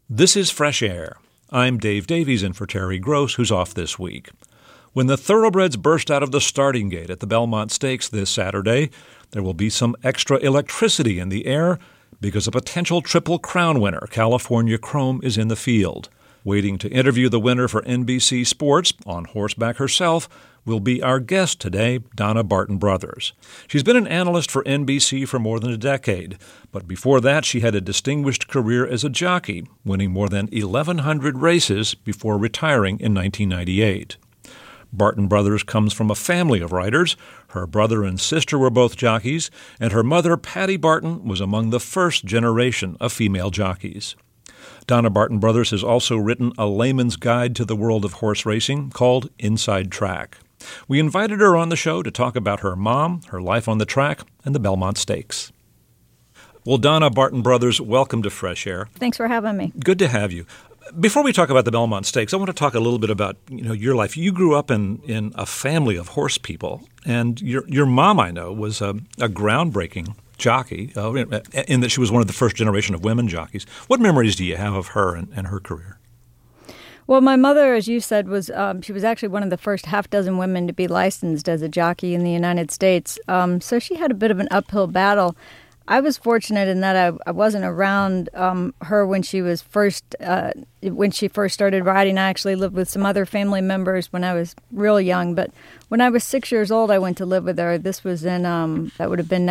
This is Fresh Air. I'm Dave Davies in for Terry Gross, who's off this week. When the thoroughbreds burst out of the starting gate at the Belmont Stakes this Saturday, there will be some extra electricity in the air because a potential Triple Crown winner, California Chrome, is in the field. Waiting to interview the winner for NBC Sports, on horseback herself, will be our guest today, Donna Barton Brothers. She's been an analyst for NBC for more than a decade, but before that she had a distinguished career as a jockey, winning more than 1,100 races before retiring in 1998. Barton Brothers comes from a family of writers. Her brother and sister were both jockeys, and her mother, Patty Barton, was among the first generation of female jockeys. Donna Barton Brothers has also written a layman's guide to the world of horse racing called Inside Track. We invited her on the show to talk about her mom, her life on the track, and the Belmont Stakes. Well, Donna Barton Brothers, welcome to Fresh Air. Thanks for having me. Good to have you. Before we talk about the Belmont Stakes, I want to talk a little bit about your life. You grew up in a family of horse people, and your mom, I know, was a groundbreaking jockey, in that she was one of the first generation of women jockeys. What memories do you have of her and her career? Well, my mother, as you said, was she was actually one of the first half dozen women to be licensed as a jockey in the United States. So she had a bit of an uphill battle. I was fortunate in that I wasn't around her when she first started riding. I actually lived with some other family members when I was real young. But when I was 6 years old, I went to live with her. This was in that would have been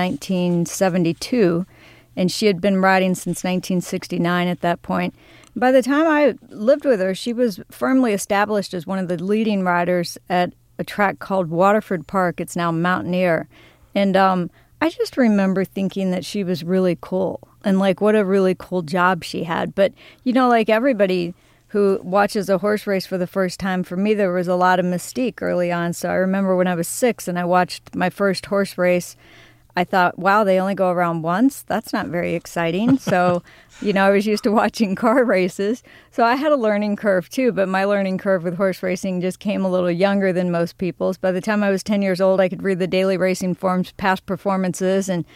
1972, and she had been riding since 1969 at that point. By the time I lived with her, she was firmly established as one of the leading riders at a track called Waterford Park. It's now Mountaineer, and I just remember thinking that she was really cool and like what a really cool job she had. But, like everybody who watches a horse race for the first time, for me, there was a lot of mystique early on. So I remember when I was 6 and I watched my first horse race, I thought, wow, they only go around once? That's not very exciting. So, I was used to watching car races. So I had a learning curve too, but my learning curve with horse racing just came a little younger than most people's. By the time I was 10 years old, I could read the daily racing forms, past performances, and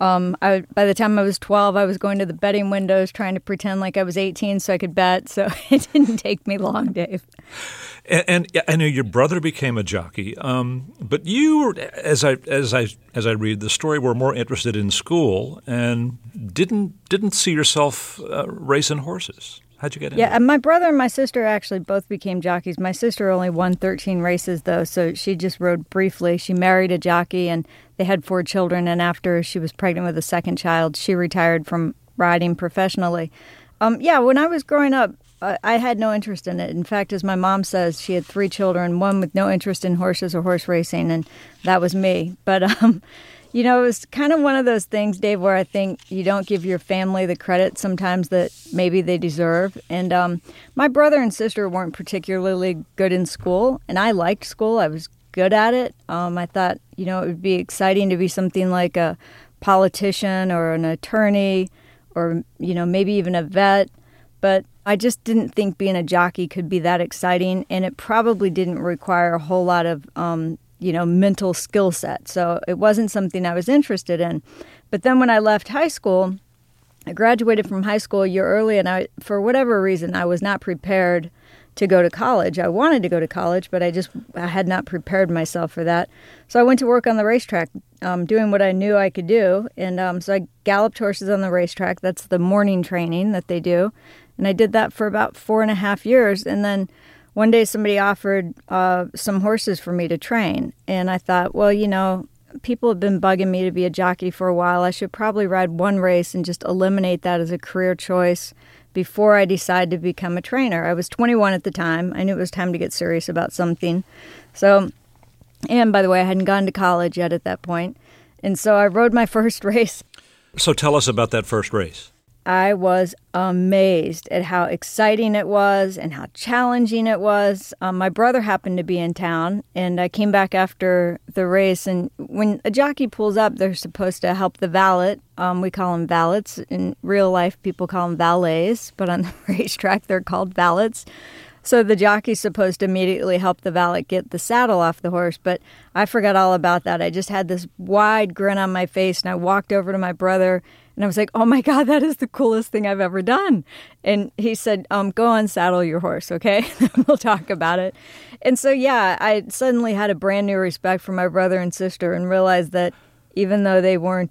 by the time I was 12, I was going to the betting windows trying to pretend like I was 18 so I could bet. So it didn't take me long, Dave. And I know your brother became a jockey, but you, as I read the story, were more interested in school and didn't see yourself racing horses. How'd you get into it? Yeah, my brother and my sister actually both became jockeys. My sister only won 13 races, though, so she just rode briefly. She married a jockey, and they had 4 children, and after she was pregnant with a second child, she retired from riding professionally. When I was growing up, I had no interest in it. In fact, as my mom says, she had 3 children, one with no interest in horses or horse racing, and that was me. But it was kind of one of those things, Dave, where I think you don't give your family the credit sometimes that maybe they deserve. And my brother and sister weren't particularly good in school, and I liked school. I was good at it. I thought, it would be exciting to be something like a politician or an attorney or, maybe even a vet. But I just didn't think being a jockey could be that exciting, and it probably didn't require a whole lot of mental skill set. So it wasn't something I was interested in. But then when I left high school, I graduated from high school a year early, and for whatever reason, I was not prepared to go to college. I wanted to go to college, but I had not prepared myself for that. So I went to work on the racetrack, doing what I knew I could do. And so I galloped horses on the racetrack. That's the morning training that they do. And I did that for about 4.5 years. And then one day somebody offered some horses for me to train. And I thought, well, people have been bugging me to be a jockey for a while. I should probably ride one race and just eliminate that as a career choice before I decide to become a trainer. I was 21 at the time. I knew it was time to get serious about something. So, and by the way, I hadn't gone to college yet at that point. And so I rode my first race. So tell us about that first race. I was amazed at how exciting it was and how challenging it was. My brother happened to be in town, and I came back after the race. And when a jockey pulls up, they're supposed to help the valet. We call them valets. In real life, people call them valets, but on the racetrack, they're called valets. So the jockey's supposed to immediately help the valet get the saddle off the horse, but I forgot all about that. I just had this wide grin on my face, and I walked over to my brother, And I was like, oh my God, that is the coolest thing I've ever done. And he said, go unsaddle your horse, okay? We'll talk about it. And so, yeah, I suddenly had a brand new respect for my brother and sister and realized that even though they weren't,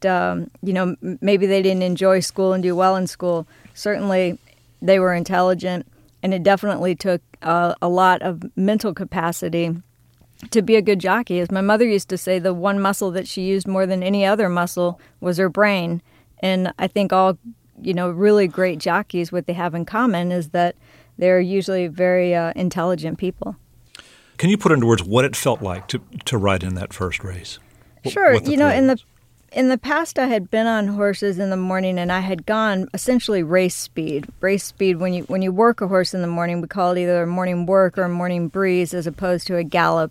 maybe they didn't enjoy school and do well in school, certainly they were intelligent. And it definitely took a lot of mental capacity to be a good jockey. As my mother used to say, the one muscle that she used more than any other muscle was her brain. And I think all, really great jockeys, what they have in common is that they're usually very intelligent people. Can you put into words what it felt like to ride in that first race? Sure. In the past, I had been on horses in the morning, and I had gone essentially race speed. Race speed, when you work a horse in the morning, we call it either a morning work or a morning breeze as opposed to a gallop.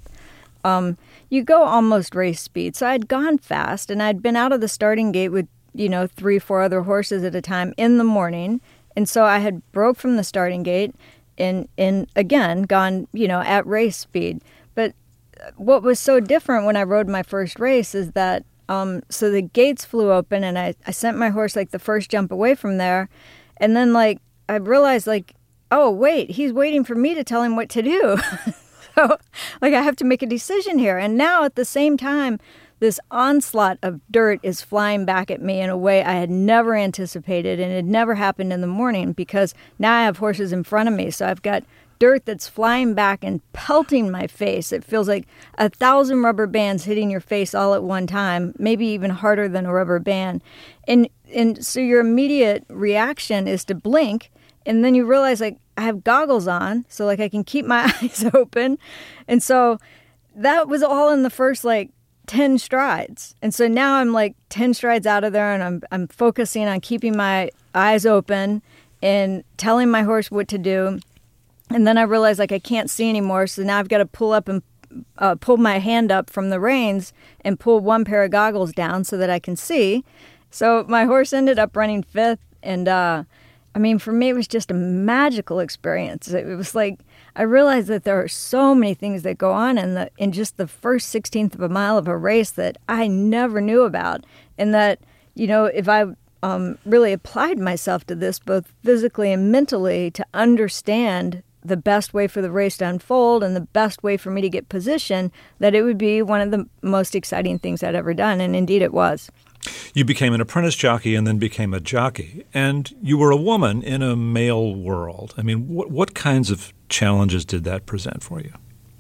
You go almost race speed. So I'd gone fast, and I'd been out of the starting gate with 3-4 other horses at a time in the morning. And so I had broke from the starting gate and again, gone, at race speed. But what was so different when I rode my first race is that, so the gates flew open and I sent my horse the first jump away from there. And then I realized oh, wait, he's waiting for me to tell him what to do. So I have to make a decision here. And now at the same time, this onslaught of dirt is flying back at me in a way I had never anticipated, and it never happened in the morning because now I have horses in front of me. So I've got dirt that's flying back and pelting my face. It feels like 1,000 rubber bands hitting your face all at one time, maybe even harder than a rubber band. And so your immediate reaction is to blink, and then you realize I have goggles on, so I can keep my eyes open. And so that was all in the first 10 strides. And so now I'm 10 strides out of there, and I'm focusing on keeping my eyes open and telling my horse what to do. And then I realize I can't see anymore. So now I've got to pull up and pull my hand up from the reins and pull one pair of goggles down so that I can see. So my horse ended up running fifth. And for me, it was just a magical experience. It was I realized that there are so many things that go on in just the first 16th of a mile of a race that I never knew about. And that, if I really applied myself to this, both physically and mentally, to understand the best way for the race to unfold and the best way for me to get position, that it would be one of the most exciting things I'd ever done. And indeed it was. You became an apprentice jockey and then became a jockey. And you were a woman in a male world. What kinds of challenges did that present for you?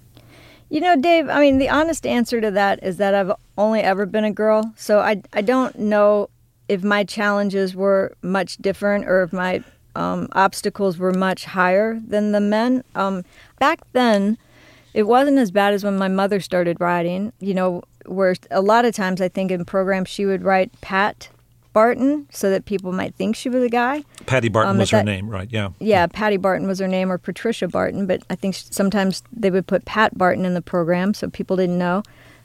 Dave, the honest answer to that is that I've only ever been a girl. So I don't know if my challenges were much different or if my obstacles were much higher than the men. Back then, it wasn't as bad as when my mother started riding, where a lot of times I think in programs she would write Pat Barton so that people might think she was a guy. Patty Barton was her name, right? Yeah. Yeah, Patty Barton was her name, or Patricia Barton, but I think sometimes they would put Pat Barton in the program so people didn't know.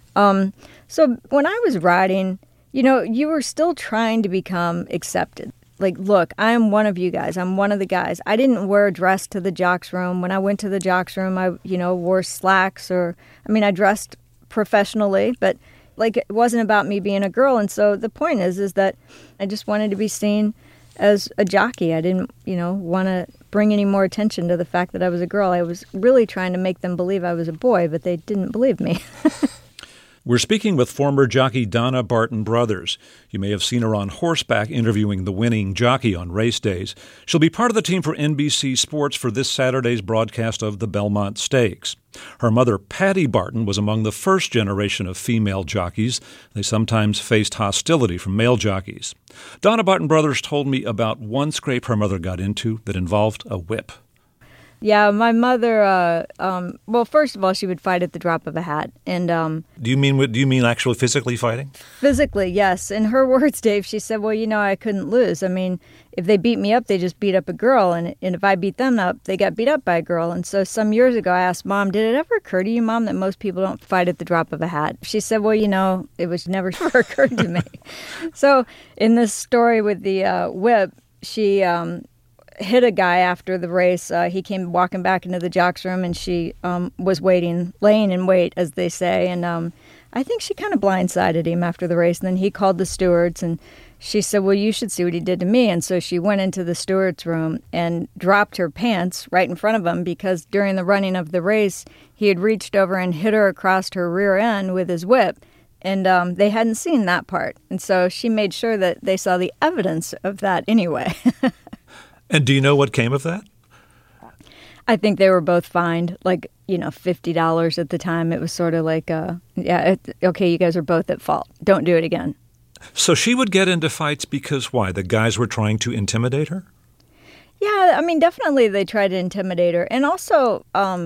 So when I was riding, you were still trying to become accepted. Look, I am one of you guys. I'm one of the guys. I didn't wear a dress to the jocks room. When I went to the jocks room, I, wore slacks I dressed professionally, but it wasn't about me being a girl. And so the point is that I just wanted to be seen as a jockey. I didn't, want to bring any more attention to the fact that I was a girl. I was really trying to make them believe I was a boy, but they didn't believe me. We're speaking with former jockey Donna Barton Brothers. You may have seen her on horseback interviewing the winning jockey on race days. She'll be part of the team for NBC Sports for this Saturday's broadcast of the Belmont Stakes. Her mother, Patty Barton, was among the first generation of female jockeys. They sometimes faced hostility from male jockeys. Donna Barton Brothers told me about one scrape her mother got into that involved a whip. Yeah, my mother, well, first of all, she would fight at the drop of a hat. And Do you mean actually physically fighting? Physically, yes. In her words, Dave, she said, well, I couldn't lose. If they beat me up, they just beat up a girl. And if I beat them up, they got beat up by a girl. And so some years ago, I asked Mom, did it ever occur to you, Mom, that most people don't fight at the drop of a hat? She said, well, it was never occurred to me. So in this story with the whip, she hit a guy after the race. He came walking back into the jocks room, and she was laying in wait, as they say. And I think she kind of blindsided him after the race. And then he called the stewards, and she said, well, you should see what he did to me. And so she went into the steward's room and dropped her pants right in front of him because during the running of the race, he had reached over and hit her across her rear end with his whip. And they hadn't seen that part. And so she made sure that they saw the evidence of that anyway. And do you know what came of that? I think they were both fined, $50 at the time. It was sort of like, okay, you guys are both at fault. Don't do it again. So she would get into fights because why? The guys were trying to intimidate her? Yeah, I mean, definitely they tried to intimidate her. And also,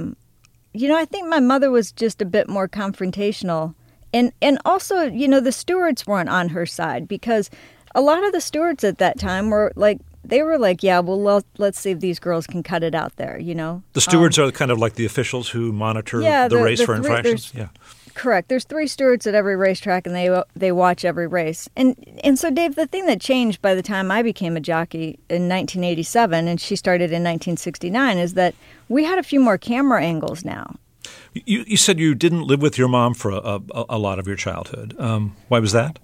I think my mother was just a bit more confrontational. And also, the stewards weren't on her side because a lot of the stewards at that time were like, yeah, well, let's see if these girls can cut it out there, The stewards are kind of like the officials who monitor the race for infractions? Yeah. Correct. There's 3 stewards at every racetrack, and they watch every race. And so, Dave, the thing that changed by the time I became a jockey in 1987, and she started in 1969, is that we had a few more camera angles now. You said you didn't live with your mom for a lot of your childhood. Why was that?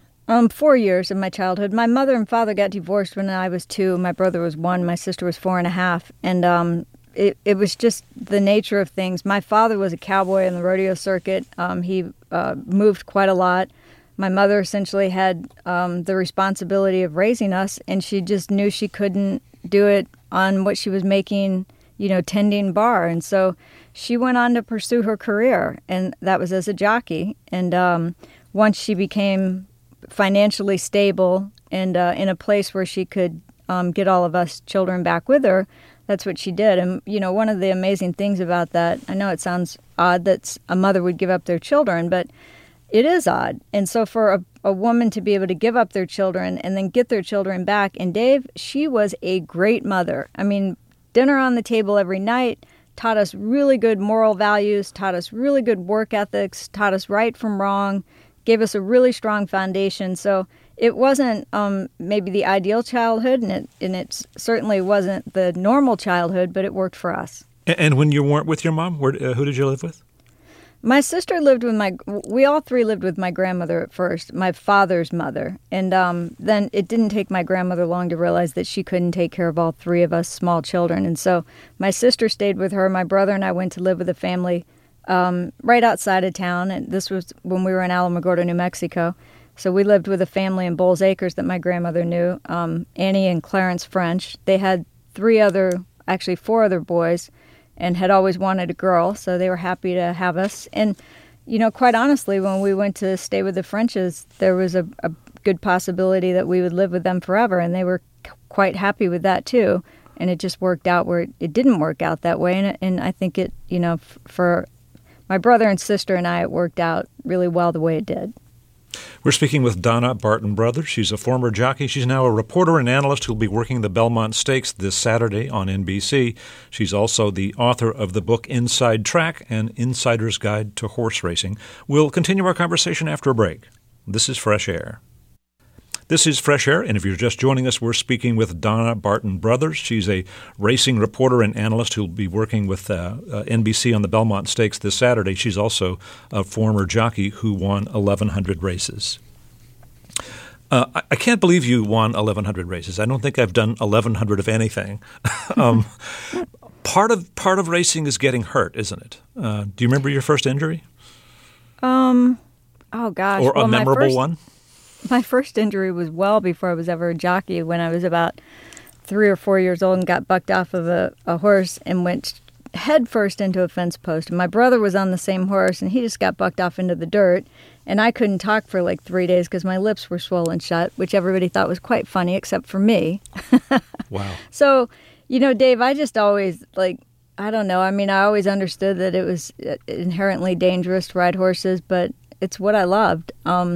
4 years of my childhood. My mother and father got divorced when I was 2. My brother was 1. My sister was 4.5. And it was just the nature of things. My father was a cowboy in the rodeo circuit. He moved quite a lot. My mother essentially had the responsibility of raising us, and she just knew she couldn't do it on what she was making, tending bar. And so she went on to pursue her career, and that was as a jockey. And once she became financially stable and in a place where she could get all of us children back with her, that's what she did. And, one of the amazing things about that, I know it sounds odd that a mother would give up their children, but it is odd. And so for a woman to be able to give up their children and then get their children back, and Dave, she was a great mother. I mean, dinner on the table every night, taught us really good moral values, taught us really good work ethics, taught us right from wrong, gave us a really strong foundation. So it wasn't maybe the ideal childhood, and it certainly wasn't the normal childhood, but it worked for us. And when you weren't with your mom, who did you live with? My sister lived with we all 3 lived with my grandmother at first, my father's mother. And then it didn't take my grandmother long to realize that she couldn't take care of all 3 of us small children. And so my sister stayed with her. My brother and I went to live with a family right outside of town. And this was when we were in Alamogordo, New Mexico. So we lived with a family in Bowles Acres that my grandmother knew, Annie and Clarence French. They had 4 other boys, and had always wanted a girl, so they were happy to have us. And, quite honestly, when we went to stay with the Frenches, there was a good possibility that we would live with them forever, and they were quite happy with that, too. And it just worked out where it didn't work out that way, and I think it, for my brother and sister and I, it worked out really well the way it did. We're speaking with Donna Barton Brothers. She's a former jockey. She's now a reporter and analyst who'll be working the Belmont Stakes this Saturday on NBC. She's also the author of the book Inside Track, An Insider's Guide to Horse Racing. We'll continue our conversation after a break. This is Fresh Air. This is Fresh Air, and if you're just joining us, we're speaking with Donna Barton Brothers. She's a racing reporter and analyst who'll be working with NBC on the Belmont Stakes this Saturday. She's also a former jockey who won 1,100 races. I can't believe you won 1,100 races. I don't think I've done 1,100 of anything. Part of racing is getting hurt, isn't it? Do you remember your first injury? Oh, gosh. Or a memorable one? My first injury was well before I was ever a jockey, when I was about 3 or 4 years old and got bucked off of a horse and went head first into a fence post. And my brother was on the same horse, and he just got bucked off into the dirt. And I couldn't talk for like 3 days because my lips were swollen shut, which everybody thought was quite funny, except for me. Wow. So, Dave, I just always, I don't know. I mean, I always understood that it was inherently dangerous to ride horses, but it's what I loved.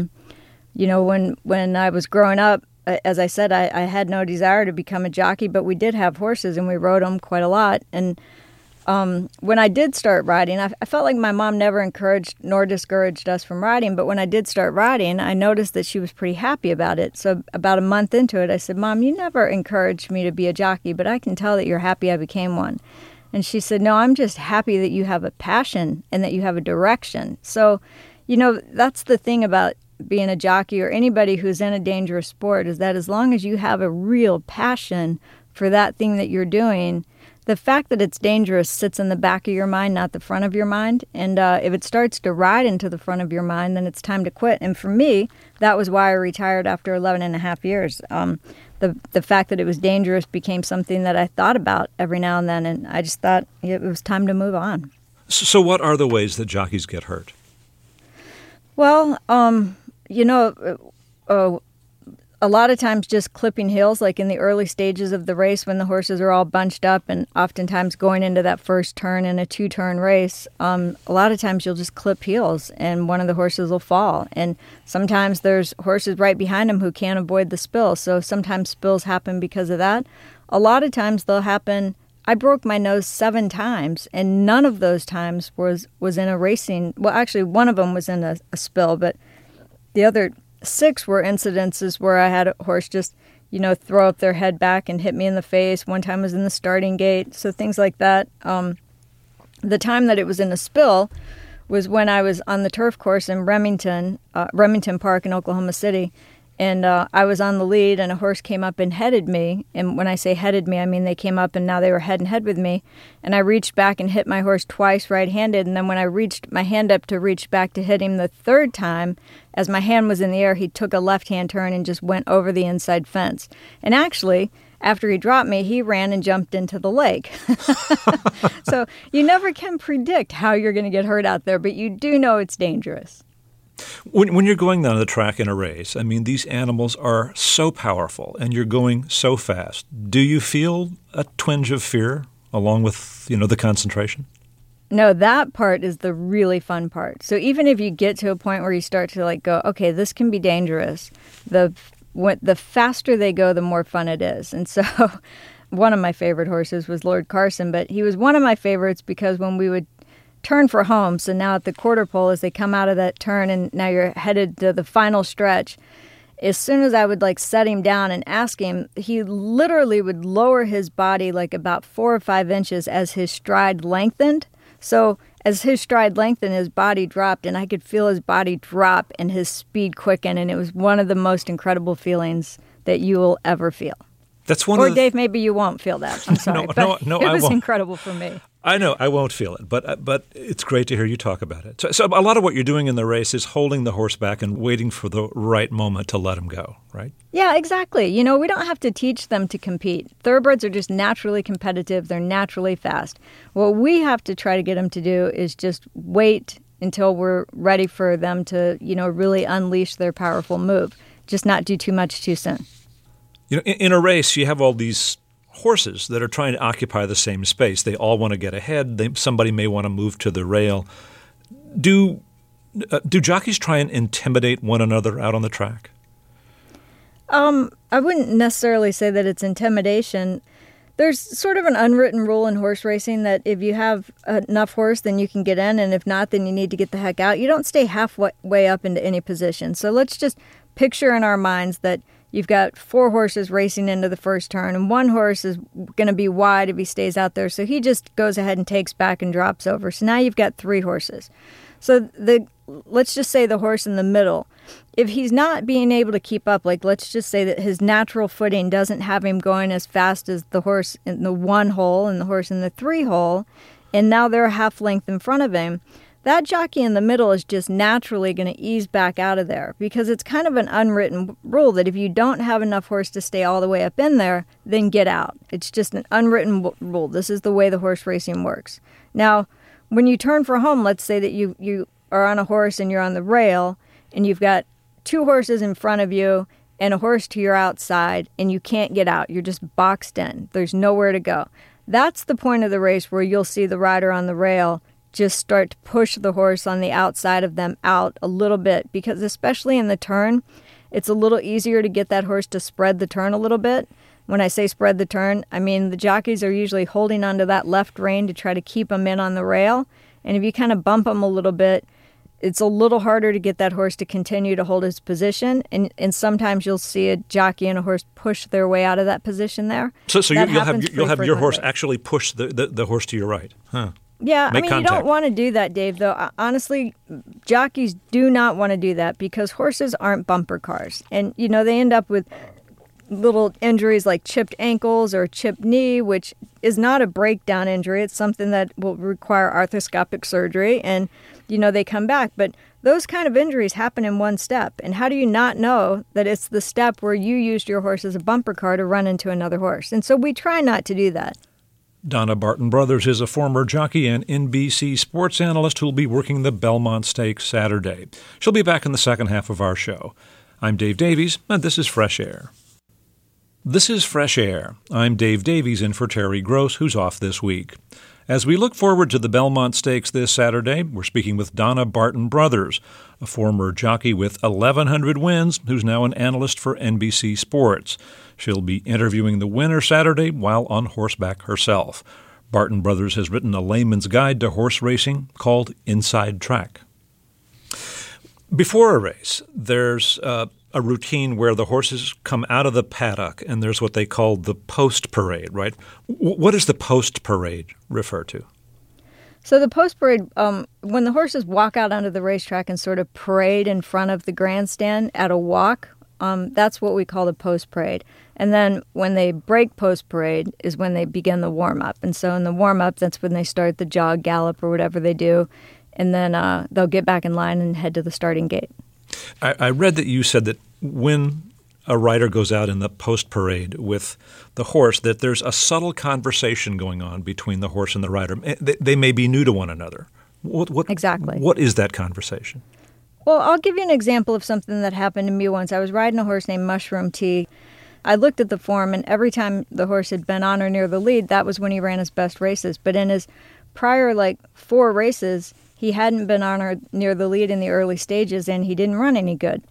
When I was growing up, as I said, I had no desire to become a jockey, but we did have horses, and we rode them quite a lot. And when I did start riding, I felt like my mom never encouraged nor discouraged us from riding. But when I did start riding, I noticed that she was pretty happy about it. So about a month into it, I said, "Mom, you never encouraged me to be a jockey, but I can tell that you're happy I became one." And she said, "No, I'm just happy that you have a passion and that you have a direction." So, that's the thing about being a jockey or anybody who's in a dangerous sport is that as long as you have a real passion for that thing that you're doing, the fact that it's dangerous sits in the back of your mind, not the front of your mind. And if it starts to ride into the front of your mind, then it's time to quit. And for me, that was why I retired after 11 and a half years. The fact that it was dangerous became something that I thought about every now and then, and I just thought it was time to move on. So what are the ways that jockeys get hurt? Well, a lot of times just clipping heels, like in the early stages of the race when the horses are all bunched up and oftentimes going into that first turn in a 2-turn race, a lot of times you'll just clip heels and one of the horses will fall. And sometimes there's horses right behind them who can't avoid the spill. So sometimes spills happen because of that. A lot of times they'll happen. I broke my nose 7 times, and none of those times was in a racing. Well, actually, one of them was in a spill, but the other 6 were incidences where I had a horse just, throw up their head back and hit me in the face. One time was in the starting gate, so things like that. The time that it was in a spill was when I was on the turf course in Remington Park in Oklahoma City, and I was on the lead, and a horse came up and headed me. And when I say headed me, I mean they came up and now they were head and head with me. And I reached back and hit my horse twice right-handed. And then when I reached my hand up to reach back to hit him the 3rd time, as my hand was in the air, he took a left-hand turn and just went over the inside fence. And actually, after he dropped me, he ran and jumped into the lake. So you never can predict how you're going to get hurt out there, but you do know it's dangerous. When you're going down the track in a race, I mean, these animals are so powerful and you're going so fast. Do you feel a twinge of fear along with, the concentration? No, that part is the really fun part. So even if you get to a point where you start to go, okay, this can be dangerous, the faster they go, the more fun it is. And so one of my favorite horses was Lord Carson, but he was one of my favorites because when we would turn for home, so now at the quarter pole, as they come out of that turn and now you're headed to the final stretch, as soon as I would set him down and ask him, he literally would lower his body about 4 or 5 inches as his stride lengthened. So as his stride lengthened, his body dropped, and I could feel his body drop and his speed quicken, and it was one of the most incredible feelings that you will ever feel. That's one or of the... Dave, maybe you won't feel that. I'm sorry. No, it was incredible for me. I know I won't feel it, but it's great to hear you talk about it. So a lot of what you're doing in the race is holding the horse back and waiting for the right moment to let him go, right? Yeah, exactly. We don't have to teach them to compete. Thoroughbreds are just naturally competitive. They're naturally fast. What we have to try to get them to do is just wait until we're ready for them to, really unleash their powerful move. Just not do too much too soon. In a race, you have all these horses that are trying to occupy the same space. They all want to get ahead. Somebody may want to move to the rail. Do jockeys try and intimidate one another out on the track? I wouldn't necessarily say that it's intimidation. There's sort of an unwritten rule in horse racing that if you have enough horse, then you can get in, and if not, then you need to get the heck out. You don't stay halfway up into any position. So let's just picture in our minds that you've got 4 horses racing into the first turn, and one horse is going to be wide if he stays out there. So he just goes ahead and takes back and drops over. So now you've got 3 horses. So let's just say the horse in the middle, if he's not being able to keep up, let's just say that his natural footing doesn't have him going as fast as the horse in the 1 hole and the horse in the 3 hole, and now they're a half length in front of him, that jockey in the middle is just naturally going to ease back out of there because it's kind of an unwritten rule that if you don't have enough horse to stay all the way up in there, then get out. It's just an unwritten rule. This is the way the horse racing works. Now, when you turn for home, let's say that you are on a horse and you're on the rail and you've got 2 horses in front of you and a horse to your outside and you can't get out. You're just boxed in. There's nowhere to go. That's the point of the race where you'll see the rider on the rail just start to push the horse on the outside of them out a little bit because especially in the turn, it's a little easier to get that horse to spread the turn a little bit. When I say spread the turn, I mean the jockeys are usually holding onto that left rein to try to keep them in on the rail. And if you kind of bump them a little bit, it's a little harder to get that horse to continue to hold his position. And sometimes you'll see a jockey and a horse push their way out of that position there. So you'll have your horse actually push the horse to your right, huh? Yeah, make you contact. don't want to do that, Dave, though. Honestly, jockeys do not want to do that because horses aren't bumper cars. And, they end up with little injuries like chipped ankles or chipped knee, which is not a breakdown injury. It's something that will require arthroscopic surgery, and, they come back. But those kind of injuries happen in one step. And how do you not know that it's the step where you used your horse as a bumper car to run into another horse? And so we try not to do that. Donna Barton Brothers is a former jockey and NBC sports analyst who will be working the Belmont Stakes Saturday. She'll be back in the second half of our show. I'm Dave Davies, and this is Fresh Air. This is Fresh Air. I'm Dave Davies in for Terry Gross, who's off this week. As we look forward to the Belmont Stakes this Saturday, we're speaking with Donna Barton Brothers, a former jockey with 1,100 wins who's now an analyst for NBC Sports. She'll be interviewing the winner Saturday while on horseback herself. Barton Brothers has written a layman's guide to horse racing called Inside Track. Before a race, there's a routine where the horses come out of the paddock, and there's what they call the post parade, right? What does the post parade refer to? So the post parade, when the horses walk out onto the racetrack and sort of parade in front of the grandstand at a walk, that's what we call the post parade. And then when they break post parade is when they begin the warm up. And so in the warm up, that's when they start the jog, gallop, or whatever they do. And then they'll get back in line and head to the starting gate. I read that you said that when a rider goes out in the post parade with the horse, that there's a subtle conversation going on between the horse and the rider. They may be new to one another. Exactly. What is that conversation? Well, I'll give you an example of something that happened to me once. I was riding a horse named Mushroom Tea. I looked at the form, and every time the horse had been on or near the lead, that was when he ran his best races. But in his prior, 4 races, he hadn't been on or near the lead in the early stages, and he didn't run any good.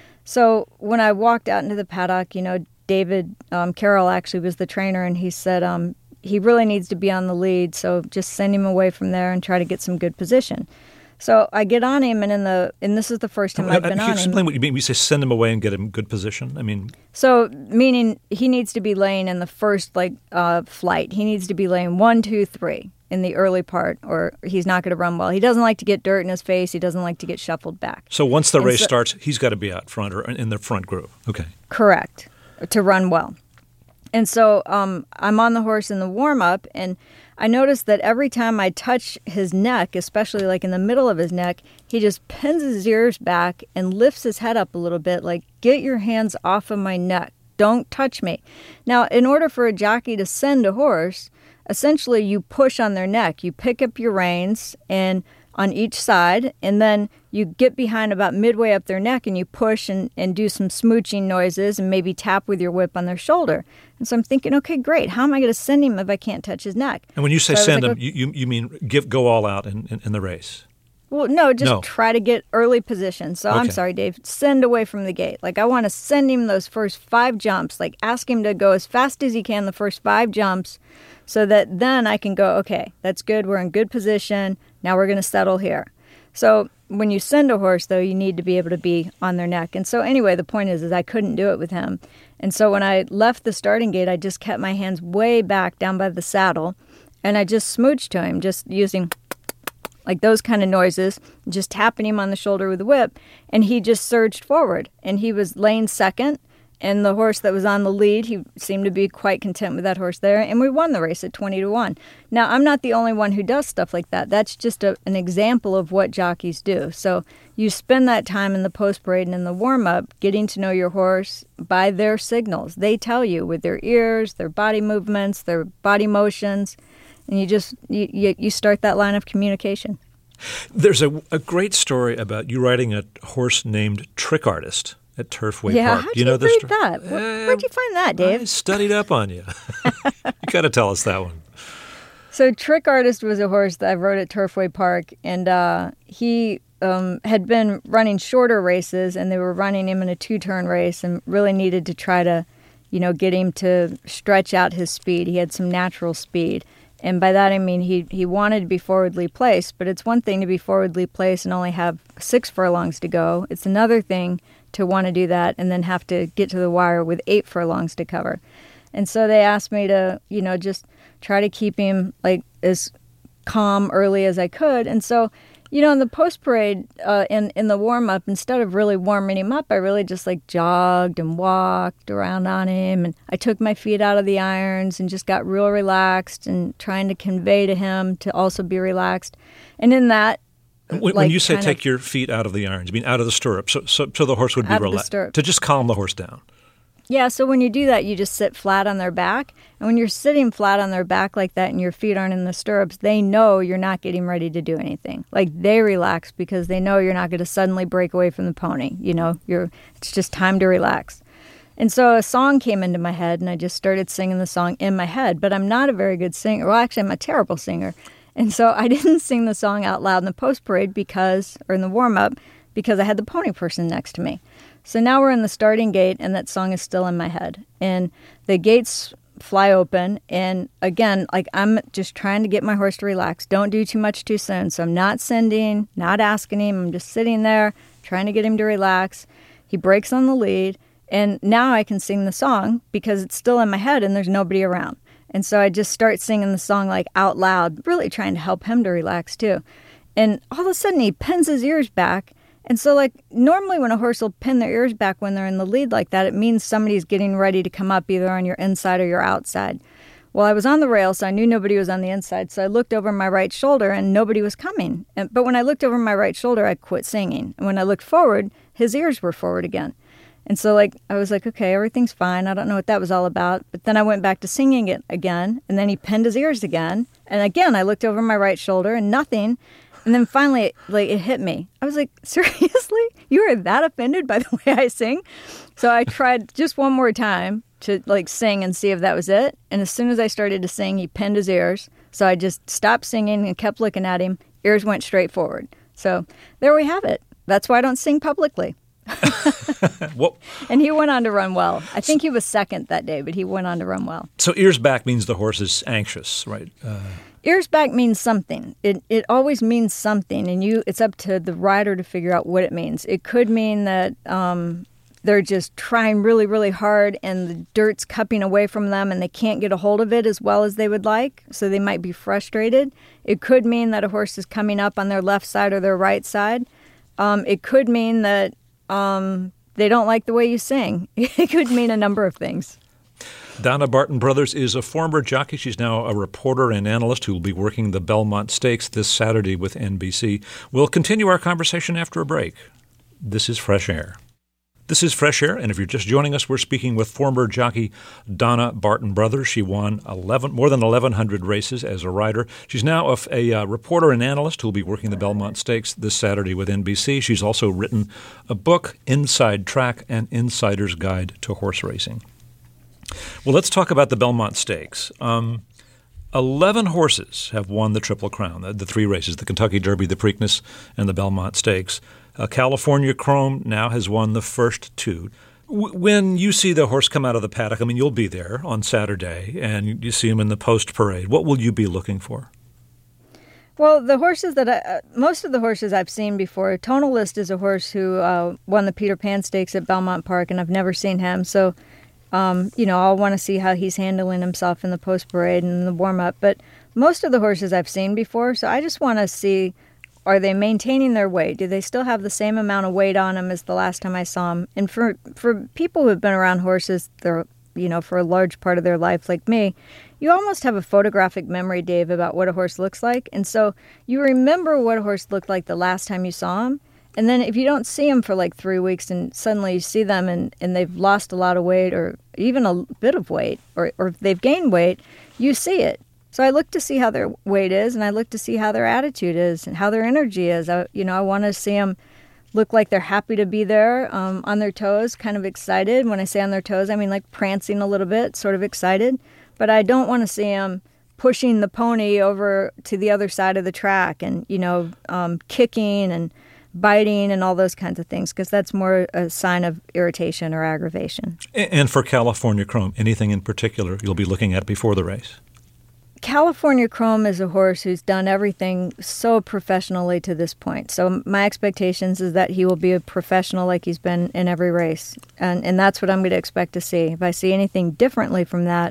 So when I walked out into the paddock, David Carroll actually was the trainer, and he said he really needs to be on the lead, so just send him away from there and try to get some good position. So I get on him, and this is the first time I've been on him. Explain what you mean. We say send him away and get him good position. So meaning he needs to be laying in the first flight. He needs to be laying 1, 2, 3 in the early part, or he's not going to run well. He doesn't like to get dirt in his face. He doesn't like to get shuffled back. So once the race starts, he's got to be out front or in the front group. Okay. Correct, to run well. And so I'm on the horse in the warm-up, and I noticed that every time I touch his neck, especially in the middle of his neck, he just pins his ears back and lifts his head up a little bit, get your hands off of my neck. Don't touch me. Now, in order for a jockey to send a horse, essentially you push on their neck. You pick up your reins and on each side, and then you get behind about midway up their neck and you push and do some smooching noises and maybe tap with your whip on their shoulder. And so I'm thinking, okay, great. How am I going to send him if I can't touch his neck? And when you say send him, you mean go all out in the race? Well, no, try to get early position. So okay. I'm sorry, Dave, send away from the gate. I want to send him those first 5 jumps, ask him to go as fast as he can the first 5 jumps so that then I can go, okay, that's good. We're in good position. Now we're going to settle here. So when you send a horse, though, you need to be able to be on their neck. And so anyway, the point is I couldn't do it with him. And so when I left the starting gate, I just kept my hands way back down by the saddle, and I just smooched to him, just using those kind of noises, just tapping him on the shoulder with a whip, and he just surged forward. And he was lane second, and the horse that was on the lead, he seemed to be quite content with that horse there, and we won the race at 20-1. Now, I'm not the only one who does stuff like that. That's just an example of what jockeys do. So you spend that time in the post parade and in the warm-up getting to know your horse by their signals. They tell you with their ears, their body movements, their body motions, and you start that line of communication. There's a great story about you riding a horse named Trick Artist at Turfway Park. Yeah, how'd you read that? Where'd you find that, Dave? I studied up on you. You got to tell us that one. So Trick Artist was a horse that I rode at Turfway Park, and he had been running shorter races, and they were running him in a 2-turn race and really needed to try to, get him to stretch out his speed. He had some natural speed. And by that I mean he wanted to be forwardly placed, but it's one thing to be forwardly placed and only have 6 furlongs to go. It's another thing to want to do that and then have to get to the wire with 8 furlongs to cover. And so they asked me to, just try to keep him as calm early as I could. And so, in the post parade, in the warm up, instead of really warming him up, I really just like jogged and walked around on him, and I took my feet out of the irons and just got real relaxed and trying to convey to him to also be relaxed. And in that, when you say take your feet out of the irons, you mean out of the stirrups, so the horse would be relaxed, to just calm the horse down. Yeah, so when you do that, you just sit flat on their back. And when you're sitting flat on their back like that and your feet aren't in the stirrups, they know you're not getting ready to do anything. Like, they relax because they know you're not going to suddenly break away from the pony. It's just time to relax. And so a song came into my head, and I just started singing the song in my head. But I'm not a very good singer. Well, actually, I'm a terrible singer. And so I didn't sing the song out loud in the post parade or in the warm-up, because I had the pony person next to me. So now we're in the starting gate, and that song is still in my head. And the gates fly open, and again, like, I'm just trying to get my horse to relax. Don't do too much too soon. So I'm not sending, not asking him. I'm just sitting there trying to get him to relax. He breaks on the lead, and now I can sing the song because it's still in my head and there's nobody around. And so I just start singing the song like out loud, really trying to help him to relax too. And all of a sudden he pins his ears back. And so, like, normally when a horse will pin their ears back when they're in the lead like that, it means somebody's getting ready to come up either on your inside or your outside. Well, I was on the rail, so I knew nobody was on the inside, so I looked over my right shoulder, and nobody was coming. But when I looked over my right shoulder, I quit singing. And when I looked forward, his ears were forward again. And so, like, I was like, okay, everything's fine. I don't know what that was all about. But then I went back to singing it again, and then he pinned his ears again. And again, I looked over my right shoulder, and nothing. And then finally, it hit me. I was like, seriously? You are that offended by the way I sing? So I tried just one more time to, sing and see if that was it. And as soon as I started to sing, he pinned his ears. So I just stopped singing and kept looking at him. Ears went straight forward. So there we have it. That's why I don't sing publicly. And he went on to run well. I think he was second that day, but he went on to run well. So ears back means the horse is anxious, right? Ears back means something. It always means something, and it's up to the rider to figure out what it means. It could mean that they're just trying really, really hard, and the dirt's cupping away from them, and they can't get a hold of it as well as they would like, so they might be frustrated. It could mean that a horse is coming up on their left side or their right side. It could mean that they don't like the way you sing. It could mean a number of things. Donna Barton Brothers is a former jockey. She's now a reporter and analyst who will be working the Belmont Stakes this Saturday with NBC. We'll continue our conversation after a break. This is Fresh Air. This is Fresh Air, and if you're just joining us, we're speaking with former jockey Donna Barton Brothers. She won more than 1,100 races as a rider. She's now a reporter and analyst who will be working the Belmont Stakes this Saturday with NBC. She's also written a book, Inside Track, An Insider's Guide to Horse Racing. Well, let's talk about the Belmont Stakes. 11 horses have won the Triple Crown, the three races, the Kentucky Derby, the Preakness, and the Belmont Stakes. California Chrome now has won the first two. When you see the horse come out of the paddock, I mean, you'll be there on Saturday, and you see him in the post parade. What will you be looking for? Well, the horses most of the horses I've seen before, Tonal List is a horse who won the Peter Pan Stakes at Belmont Park, and I've never seen him, so I'll want to see how he's handling himself in the post parade and in the warm up. But most of the horses I've seen before, so I just want to see, are they maintaining their weight? Do they still have the same amount of weight on them as the last time I saw them? And for people who have been around horses, for a large part of their life, like me, you almost have a photographic memory, Dave, about what a horse looks like. And so you remember what a horse looked like the last time you saw him. And then if you don't see them for 3 weeks and suddenly you see them and they've lost a lot of weight or even a bit of weight or if they've gained weight, you see it. So I look to see how their weight is, and I look to see how their attitude is and how their energy is. I want to see them look like they're happy to be there, on their toes, kind of excited. When I say on their toes, I mean like prancing a little bit, sort of excited. But I don't want to see them pushing the pony over to the other side of the track and, kicking and biting and all those kinds of things, because that's more a sign of irritation or aggravation. And for California Chrome, anything in particular you'll be looking at before the race? California Chrome is a horse who's done everything so professionally to this point. So my expectations is that he will be a professional like he's been in every race. And that's what I'm going to expect to see. If I see anything differently from that,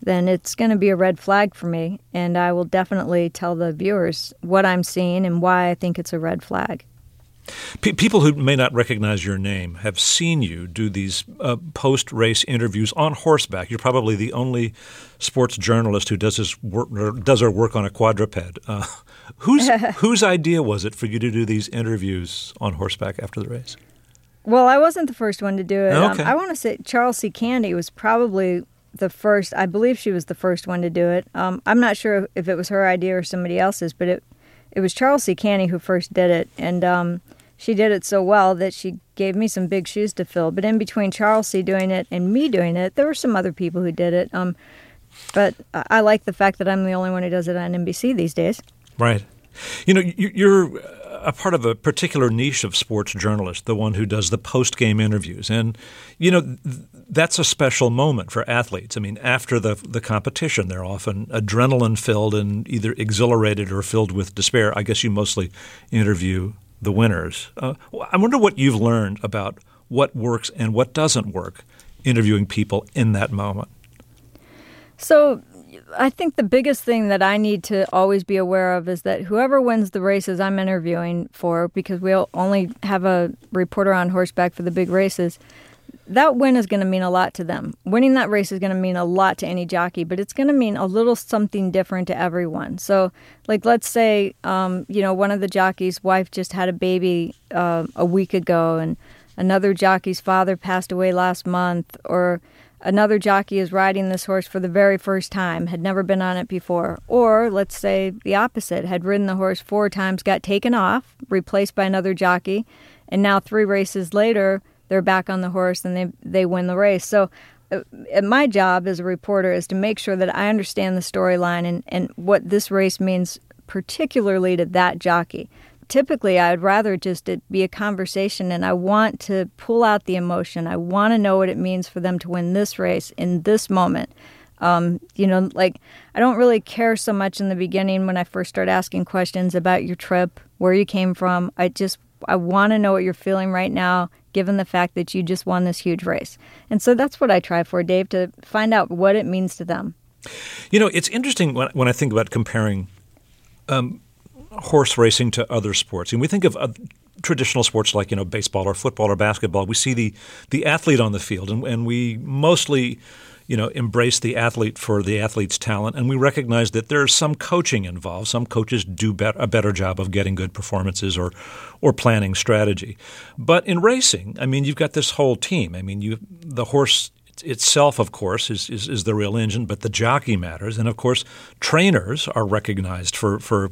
then it's going to be a red flag for me. And I will definitely tell the viewers what I'm seeing and why I think it's a red flag. People who may not recognize your name have seen you do these post-race interviews on horseback. You're probably the only sports journalist who does her work on a quadruped. Whose idea was it for you to do these interviews on horseback after the race? Well, I wasn't the first one to do it. Okay. I want to say Charles C. Candy was probably the first. I believe she was the first one to do it. I'm not sure if it was her idea or somebody else's, but it was Charles C. Candy who first did it, and she did it so well that she gave me some big shoes to fill. But in between Charles C. doing it and me doing it, there were some other people who did it. But I like the fact that I'm the only one who does it on NBC these days. Right. You know, you're a part of a particular niche of sports journalists, the one who does the post-game interviews. And, you know, that's a special moment for athletes. I mean, after the competition, they're often adrenaline-filled and either exhilarated or filled with despair. I guess you mostly interview the winners. I wonder what you've learned about what works and what doesn't work interviewing people in that moment. So I think the biggest thing that I need to always be aware of is that whoever wins the races I'm interviewing for, because we'll only have a reporter on horseback for the big races, that win is going to mean a lot to them. Winning that race is going to mean a lot to any jockey, but it's going to mean a little something different to everyone. So, like, let's say, one of the jockey's wife just had a baby a week ago, and another jockey's father passed away last month, or another jockey is riding this horse for the very first time, had never been on it before. Or, let's say, the opposite, had ridden the horse 4 times, got taken off, replaced by another jockey, and now 3 races later, they're back on the horse and they win the race. So my job as a reporter is to make sure that I understand the storyline and what this race means particularly to that jockey. Typically, I'd rather just it be a conversation, and I want to pull out the emotion. I want to know what it means for them to win this race in this moment. I don't really care so much in the beginning when I first start asking questions about your trip, where you came from. I want to know what you're feeling right now, given the fact that you just won this huge race. And so that's what I try for, Dave, to find out what it means to them. You know, it's interesting when I think about comparing horse racing to other sports. And we think of traditional sports like, baseball or football or basketball. We see the athlete on the field, and we mostly embrace the athlete for the athlete's talent, and we recognize that there's some coaching involved. Some coaches do a better job of getting good performances or planning strategy. But in racing, I mean, you've got this whole team. I mean, the horse itself, of course, is the real engine, but the jockey matters. And, of course, trainers are recognized for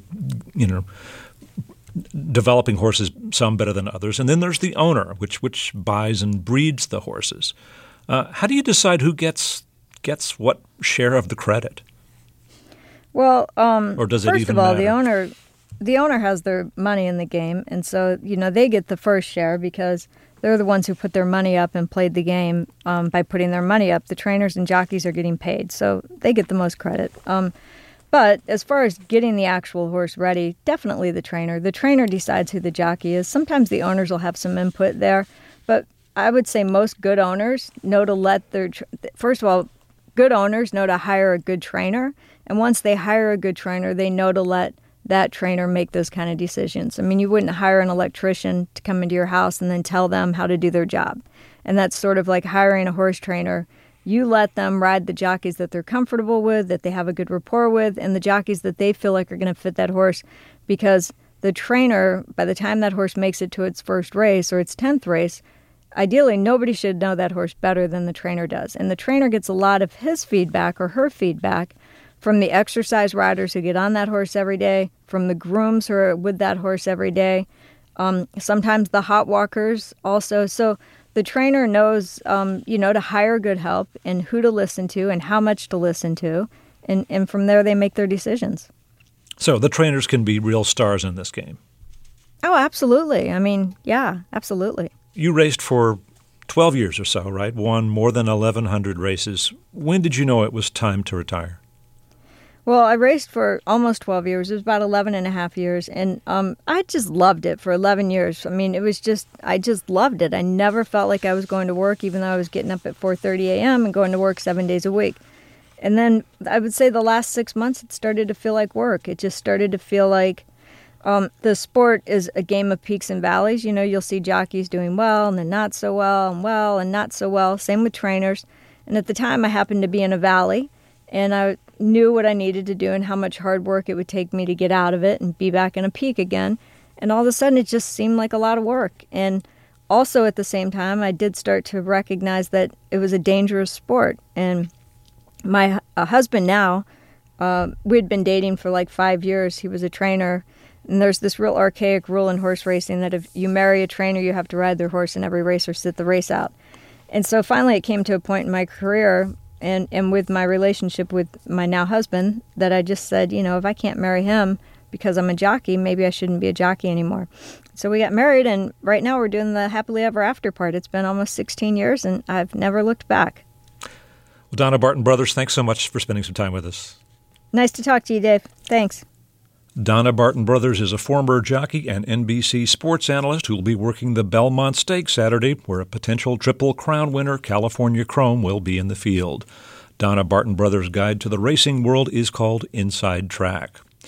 developing horses, some better than others. And then there's the owner, which buys and breeds the horses. How do you decide who gets what share of the credit? Well, or does it first even of all, matter? the owner has their money in the game, and so they get the first share because they're the ones who put their money up and played the game by putting their money up. The trainers and jockeys are getting paid, so they get the most credit. But as far as getting the actual horse ready, definitely the trainer. The trainer decides who the jockey is. Sometimes the owners will have some input there, but I would say most good owners know to let first of all, good owners know to hire a good trainer. And once they hire a good trainer, they know to let that trainer make those kind of decisions. I mean, you wouldn't hire an electrician to come into your house and then tell them how to do their job. And that's sort of like hiring a horse trainer. You let them ride the jockeys that they're comfortable with, that they have a good rapport with, and the jockeys that they feel like are going to fit that horse, because the trainer, by the time that horse makes it to its first race or its 10th race, ideally, nobody should know that horse better than the trainer does. And the trainer gets a lot of his feedback or her feedback from the exercise riders who get on that horse every day, from the grooms who are with that horse every day, sometimes the hot walkers also. So the trainer knows, to hire good help and who to listen to and how much to listen to. And from there, they make their decisions. So the trainers can be real stars in this game. Oh, absolutely. I mean, yeah, absolutely. You raced for 12 years or so, right? Won more than 1,100 races. When did you know it was time to retire? Well, I raced for almost 12 years. It was about 11 and a half years. And I just loved it for 11 years. I mean, I just loved it. I never felt like I was going to work, even though I was getting up at 4:30 a.m. and going to work 7 days a week. And then I would say the last 6 months, it started to feel like work. It just started to feel like the sport is a game of peaks and valleys. You know, you'll see jockeys doing well and then not so well and not so well. Same with trainers. And at the time, I happened to be in a valley, and I knew what I needed to do and how much hard work it would take me to get out of it and be back in a peak again. And all of a sudden, it just seemed like a lot of work. And also at the same time, I did start to recognize that it was a dangerous sport. And my husband now, we'd been dating for like 5 years. He was a trainer. And there's this real archaic rule in horse racing that if you marry a trainer, you have to ride their horse in every race or sit the race out. And so finally it came to a point in my career and with my relationship with my now husband that I just said, you know, if I can't marry him because I'm a jockey, maybe I shouldn't be a jockey anymore. So we got married, and right now we're doing the happily ever after part. It's been almost 16 years, and I've never looked back. Well, Donna Barton Brothers, thanks so much for spending some time with us. Nice to talk to you, Dave. Thanks. Donna Barton Brothers is a former jockey and NBC sports analyst who will be working the Belmont Stakes Saturday, where a potential Triple Crown winner, California Chrome, will be in the field. Donna Barton Brothers' guide to the racing world is called Inside Track.